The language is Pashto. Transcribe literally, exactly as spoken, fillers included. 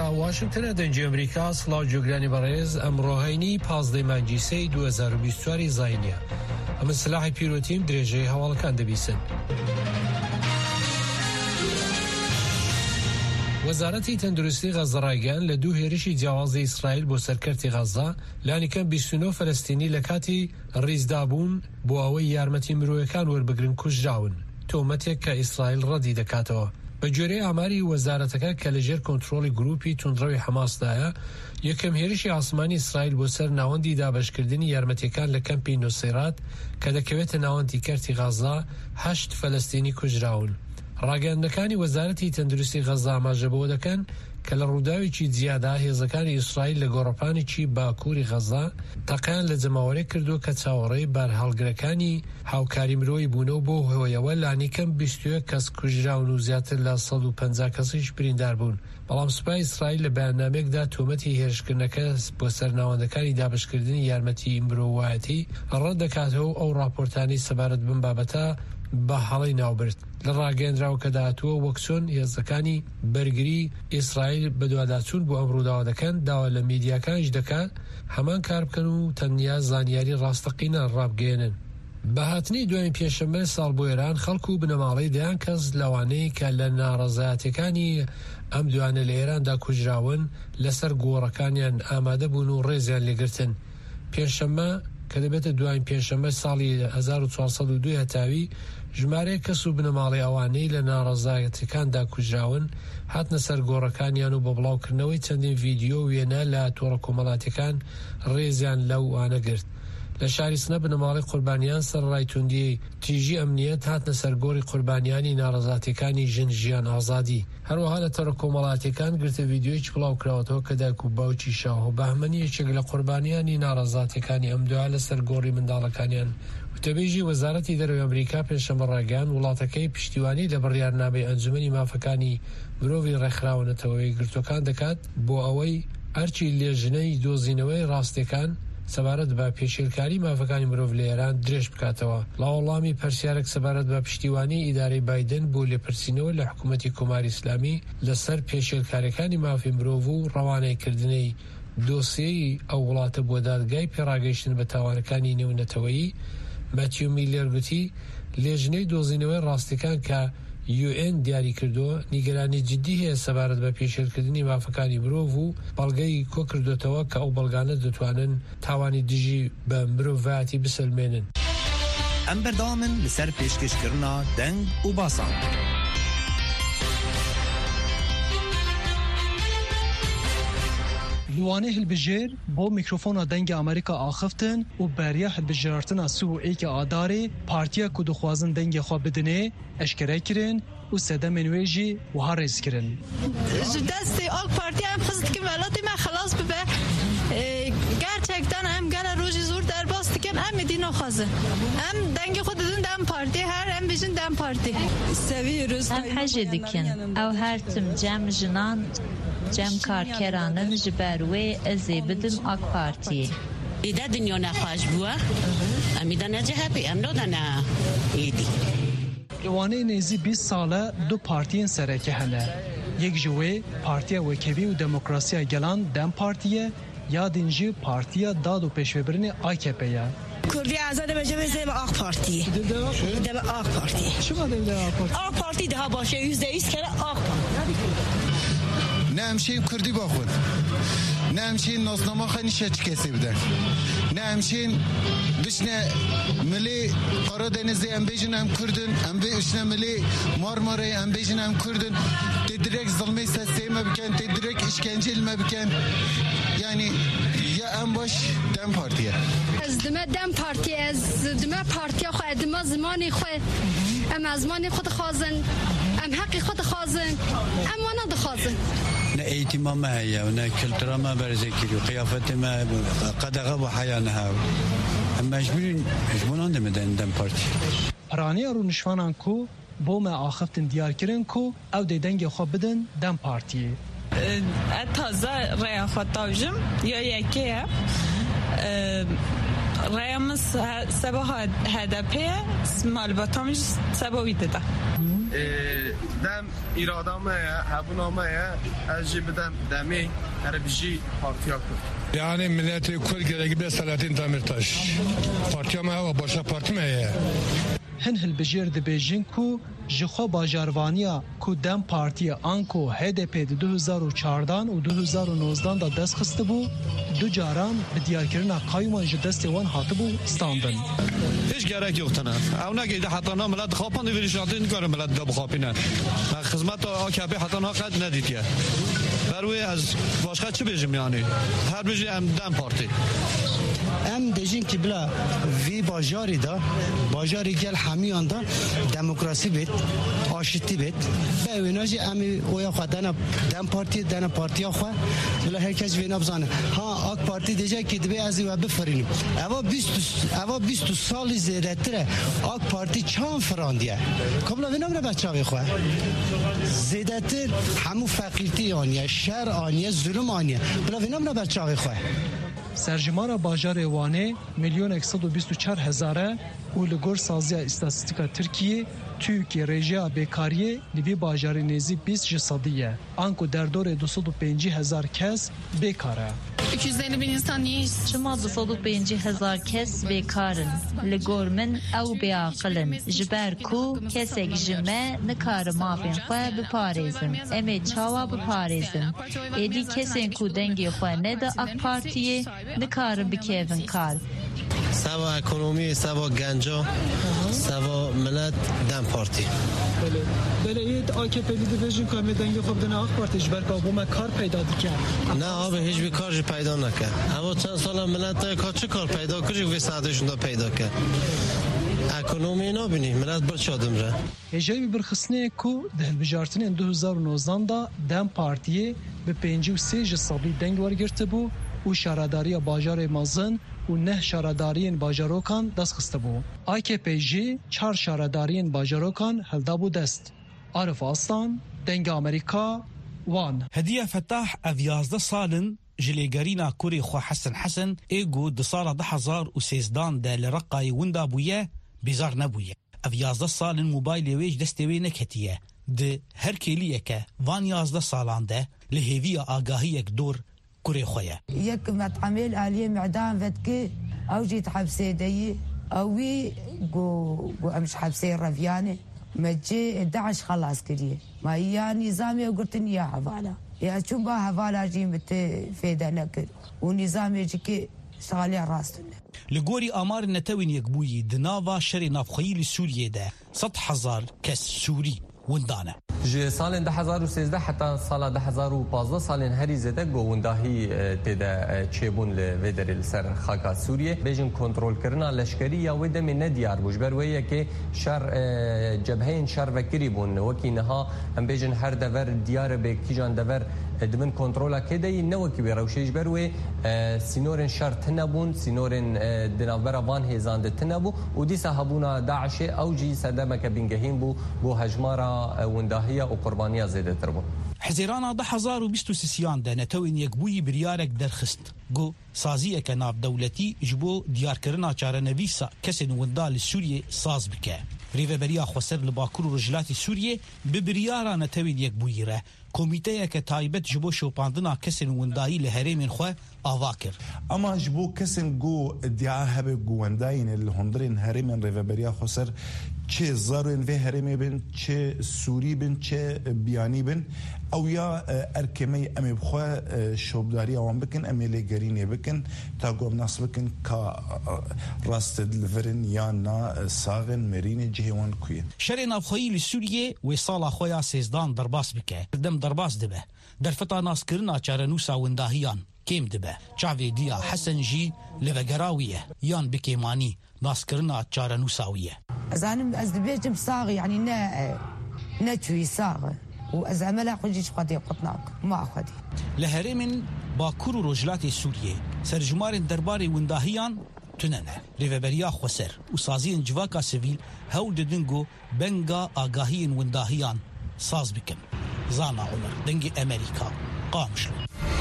واشنگتن دنجی امریکا سلااو جوگرانی بەڕێز ئەمڕۆهینی پازدەی مانگی سەی دوو هەزار و بیست و چوار زاینیە ئەمە سلاحی پیرۆتیم درێژەی هەواڵەکان دەبیسن. وەزارەتی تەندروستی غەزە ڕایگەیاند لە دوو هێرشی جیاوازی ئیسرائیل بۆ سەرکەرتی غەزە لانیکەم بیست و نۆ فەلەستینی لە کاتی ڕیزدابوون بۆ ئەوەی یارمەتی مرۆیەکان وەربگرن کوژراون، تۆمەتێک کە ئیسرائیل ڕەدی دەکاتەوە. بە جۆرەی ئاماری وەزارەتەکە کە لەژێر کۆنتڕۆڵی گروپی توندڕەوی حەماسدایە، یەکەم هێرشی ئاسمانی ئیسرائیل بۆ سەر ناوەندی دابەشکردنی یارمەتیەکان لە کەمپی نوسەیرات کە دەکەوێتە ناوەندی کەرتی غەزە هەشت فەلەستینی کوژراون. ڕاگەیاندنەکانی وەزارەتی تەندروستی غەزە ئاماژە بەوە دەکەن کە لە ڕووداوێکی جیادا هێزەکانی ئیسرائیل لە گۆڕەپانێکی باکووری غەزە تەقیان لە جەماوەرێک کردو کە چاوەڕێی بارهەڵگرەکانی هاوکاری مرۆیی بوونەوە بۆ هۆیەوە لانیکەم بیست و یەک کەس کوژراون و زیاتر لە سەد و پەنجا کەسیش بریندار بوون. بەڵام سوپای ئیسرائیل لە بەیاننامەیەکدا تۆمەتی هێرشکردنەکە بۆ سەر ناوەندەکانی دابشکردنی یارمەتی مرۆڤایەتی ڕەت دەکاتەوە ئەو ڕاپۆرتانی سەبارەت بم بابەتە بە هەڵی ناوبرد. لە ڕاگەیەندراوە کە داهاتووە وەک چۆن هێزەکانی بەرگری ئیسرائیل بەدواداچوون بۆ ئەم ڕووداوە دەکەن، داوا لە میدیاکانیش دەکات هەمان کار بکەن و تەنیا زانیاری ڕاستەقینە ڕابگەێنن. بە هاتنی دوایین پێشەمە ساڵ بۆ ئێران خەڵکو و بنەماڵەی دەیان کەس لەوانەیە کە لە ناڕەزایەتەکانی ئەم دوانە لە ئێراندا کوژراون لەسەر گۆڕەکانیان ئامادە بوون و ڕێزیان لێگرتن. پێشەمە کە دەبێتە دوایین پێشەمە ساڵی هەزار و چوارسەد و دوو هەتاوی ژمارەیە کەس و بنەماڵی ئەوانەی لە ناڕەزایەتەکاندا کوژراون هاتنە سەر گۆڕەکانیان و بە بڵاوکردنەوەی چەندین ڤیدیۆ و وێنە لە تۆڕە کۆمەڵاتیەکان ڕێزیان لەو وانە گرت. لە شاری سنە بنەماڵی قوربانیان سەرڕای توندی تیژی ئەمنیەت هاتنە سەرگۆڕی قوربانیانی ناڕەزاتەکانی ژن ژیان ئازادی. هەروەها لە تۆڕە کۆمەڵاتیەکان گرتە ڤیدیۆیەکی بڵاوکراوەتەوە کە دایک و باوکی شاهۆ بەهمەنیەکێک لە قوربانیانی ناڕەزاتەکانی ئەم دوایە لە سەرگۆڕی منداڵەکانیان. وتەبێژی وەزارەتی دەرەوەی ئەمریکا پێشەمە ڕاگەیاند وڵاتەکەی پشتیوانی لە بڕیارنامەی ئەنجومەنی مافەکانی مرۆڤی ڕێکخراونەتەوەی گرتوەکان دەکات بۆ ئەوەی ئەرچی لێژنەی دۆزینەوەی ڕاستیەکان سەبارەت بە پێشێلکاری مافەکانی مرۆڤ لە ئێران درێژ بکاتەوە. لاوەڵامی پرسیارێک سەبارەت بە پشتیوانی ئیدارەی بایدن بۆ لێپرسینەوە لە حکوومەتی کۆماری ئیسلامی لەسەر پێشێلکاریەکانی مافی مرۆڤ و ڕەوانەیکردنەی دۆسیەی ئەو وڵاتە بۆ دادگای پێڕاگەیشتن بە تاوانەکانی نێونەتەوەیی. مەتیو میلێر گوتی لێژنەی دۆزینەوەی ڕاستیەکان کە یو ئێن دیاری کردووە نیگەرانی جدی هەیە سەبارەت بە پێشێلکردنی مافەکانی مرۆڤ و بەڵگەی کۆ کردوێتەوە کە ئەو بەڵگانە دەتوانن تاوانی دژی بە مرۆڤایەتی بسەلمێنن. ئەم بەردەوامن لەسەر پێشکەشکردنا دەنگ و باسان. لوانه هلبجیر با میکروفون دنگ امریکا آخفتن و بریا هلبجارتنا سو ایک آداره پارتیا که دخوازن دنگ خواه بدنه اشکره کرن و سده منویجی و ها ریز کرن. دستی آل پارتی هم خواست که ولاتی من خلاص ببه gerçekten hem gene roji zor derbas diken hem dino khazı hem dengi xudun dem parti her hem bizim dem parti seviyoruz hem hacı dikin ev her tim cem jinan cem karkeranın jiberwe ezi bidim AK Parti ida dünya naxaş bua amida ne cehabi am no dana idi Ewani nezi بیست ساله دو partiyen sereke hene yek jwe partiya Wekevi u Demokrasiya Gelan dem partiye ya dinci partiya dad û pêşvebirinê A K P'ye. Kurdiya azade bejeve zêve AK Partiye. Deve AK Partiye. Çima devle AK Partiye? AK Partiye daha başa yüzde yüz kere AK Partiye. Ne hemşehrim Kurdi bakın. Ne hemşehrim nasnama khani şeç kesibden. Ne hemşehrim dışne milli Karadeniz'de em bejin em Kurdun, em be üstüne milli Marmara'yı em bejin em Kurdun. Te direkt zulmü sesleğime biken, te direkt işkence ilme biken. Yani ya en baş Dem Partiye. Ez dime Dem Partiye, ez dime partiye xwe, dime zimanê xwe. Em zimanê xwe dixwazin, em heqê xwe dixwazin, em wana dixwazin. Ne eğitime me heye, ne kültüre me berzekiri, kıyafeti me, qedexe ve hayane hev. Em mecburin, mecburan demeden Dem Parti. Paraniya ru nişvanan ku, bo me axiftin diyar kirin ku, ew dê dengê xwe bidin Dem Partiye. taze raya xwe tavjim ya yekê ye رأيمس سبا هدفه مالباتامش سبا ویده ده دم ایرادامه هبونامه از جی بدم دمی هر بیجی پارتیا کرد یعنی ملت کل گرگی به سلاطین دامرتاش پارتیا ما و باشا پارتی ما هن هل بجیر د بیجین کو جخوا باجاروانیا کو دم پارتی آنکو هدپ دو هزار و چهارده و دو هزار و نوزده دا دست خسته بو دو جاران به دیارکرنا قایمان ج دست وان هاتبو ستاندن هیچ گرک یوختنه او نگیده حتی نا ملت خوابان دیویلی شانتی نگاره ملت دا بخوابینه خدمت آکبه حتی نا قد ندیدیه بروی از باشقه چه بیجیم یعنی هر بیجی ام دم پارتی ام دجین کی بلا وی باجاری دا باجاری گل همیان دا دموکراسی بیت آشتی بیت به ویناجی امی اویا خدانا دم پارتی دنا پارتی خو بلا هر کس وینا بزنه ها اک پارتی دیجا کی دبی از و بفرینیم اوا بیست اوا بیست سال زیاده تر اک پارتی چان فراندیه کاملا وینام را بچاوی خو زیاده تر همو فقیرتی آنیه شر آنیه ظلم آنیه بلا وینام را بچاوی خو سرجمارا باجار وانه میلیون صد و بیست و چهار هزاره و لگور سازیا استاتستیکا ترکیه ترکیه رژیا بیکاریه لیوی باجار نیزی بیست جسادیه آنکو در دور دویست و پنج هزار کس بیکاره iki yüz elli bin insan niye شما دویست و پنج هزار کس بیکارن لگور من او بیاقلن جبر کو کسک جمع نکار مافین خواه بپاریزن امی چاوا بپاریزن ایدی کسین کو دنگی خواه نده اک پارتیه نکارن بکیون کار سوا اکونومی سوا گنجا سوا ملت دم پارتی بله بله اید آکپی دیویژن که می دنگی خوب دن آک پارتیش برکا بوم کار پیدا دیکن نه آب هیچ بی کارش پیدا نکرد اما چند سال ملت که چه کار پیدا کردی و ساعتشون دا پیدا کرد اکونومی نبینی ملت بر شادم را اجایی برخصنه کو دهل بجارتن دو هزار و نوزده دا دم پارتیه به پنج و سه جسابی دنگ ورگرته بو و شارداری باجار مازن و نه شاردارین باجاروکان دست خسته بو آی که پی جی چهار شاردارین باجاروکان هلدا بو دست عارف آستان دنگ امریکا وان هدیه فتاح اویازده سالن جلیگرینا کوری خو حسن حسن ایگو د سال ده هزار و سیزدان ده لرقای وندا بویه بیزار نبویه اویازده سالن موبایل ویج دستوی نکتیه ده هر کلیه که وان یازده سالان ده لهوی آگاهی یک دور كوري خويا يك متعمل عليه معدام فتكي او جيت حبسي دي اوي جو جو امش حبسي رفياني ما جي داعش خلاص كريه ما هي نظامي قلتني يا حواله يا شو با حواله جي مت فيدا نكر ونظامي جيكي شغالي راستنا لغوري امار نتوين يكبوي دنافا شري نافخيل سوريا ده صد حزار كس سوري وندانه جه سال ده هزار و سیزده حتی سال ده هزار و پانزده سال هری زده گونداهی تدا چیبون لودر سر خاک سوریه بیشتر کنترل کردن لشکری یا وده من ندیار بوش برویه که شر جبهه شر وکری بون وکی نها هم بیشتر هر دور دیار به کیجان دور دمن کنترل کدی نوکی بیروشیش بروی سینورن شر تنبون سینورن دنابر وان هزاند تنبو و دی صاحبونا داعش اوجی صدمه کبینگهیم بو بو هجمارا ونداهی و قربانیه زیاده تر بو حزیرانا ده هزار و بیست و سیان ده نتوین یکبوی بریارک درخست گو سازیه که ناب دولتی جبو دیارکرنا چاره نویسا کسی نوندال سوریه ساز بکه ریوه بریا خوصر لباکور و رجلات سوریه ببریارا نتوین یکبوی ره کمیته که تایبت جبو شوپاندنا کسی نوندایی لحریم خواه آوا کر اما جبو کسی گو ادعا هبه گونداین الهندرین حریم ریوه بریا خوصر چه زارون و هرمی بن چه سوری بن چه بیانی بن او یا ارکمی امی بخوا شوبداری آوان بکن امی لگرینی بکن تا گوم ناس بکن که راست دلورن یا نا ساغن مرین جهوان کوین شر نافخویی لسوریه و سالا خویا سیزدان درباس بکه دم درباس دبه در فتا ناس کرنا چارنوسا ونداهیان کیم دبه چاوی دیا حسن جی لوگراویه یان بکیمانی ناس کرنا چارنوساویه أنا أزدبيج بصاغي يعني نا نتوي صاغ وأزعملا خجيش قدي قطناك ما أخدي لهرمن باكور رجلات سوريا سرجمار درباري ونداهيان تننه ريفبريا خوسر وسازين جواكا سيفيل هول دنگو بنگا آگاهين ونداهيان ساز بكم زانا عمر دنگي أمريكا قامشلو